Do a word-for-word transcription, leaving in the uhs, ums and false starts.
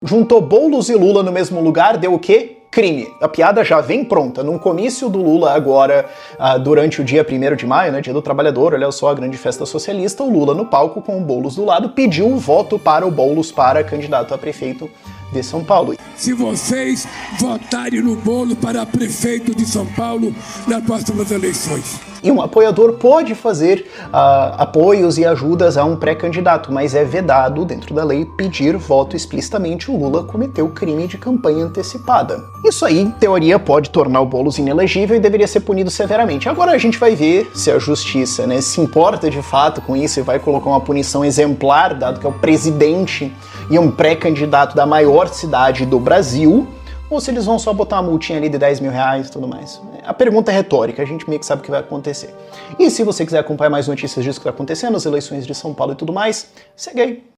Juntou Boulos e Lula no mesmo lugar, deu o quê? Crime. A piada já vem pronta. Num comício do Lula agora, uh, durante o dia primeiro de maio, né, dia do trabalhador, olha só a grande festa socialista, o Lula no palco com o Boulos do lado pediu o voto para o Boulos para candidato a prefeito de São Paulo. Se vocês votarem no Boulos para prefeito de São Paulo nas próximas eleições. E um apoiador pode fazer uh, apoios e ajudas a um pré-candidato, mas é vedado, dentro da lei, pedir voto explicitamente. O Lula cometeu crime de campanha antecipada. Isso aí, em teoria, pode tornar o Boulos inelegível e deveria ser punido severamente. Agora a gente vai ver se a justiça, né, se importa de fato com isso e vai colocar uma punição exemplar, dado que é o presidente e um pré-candidato da maior cidade do Brasil, ou se eles vão só botar uma multinha ali de dez mil reais e tudo mais. A pergunta é retórica, a gente meio que sabe o que vai acontecer. E se você quiser acompanhar mais notícias disso que vai acontecer nas eleições de São Paulo e tudo mais, segue aí.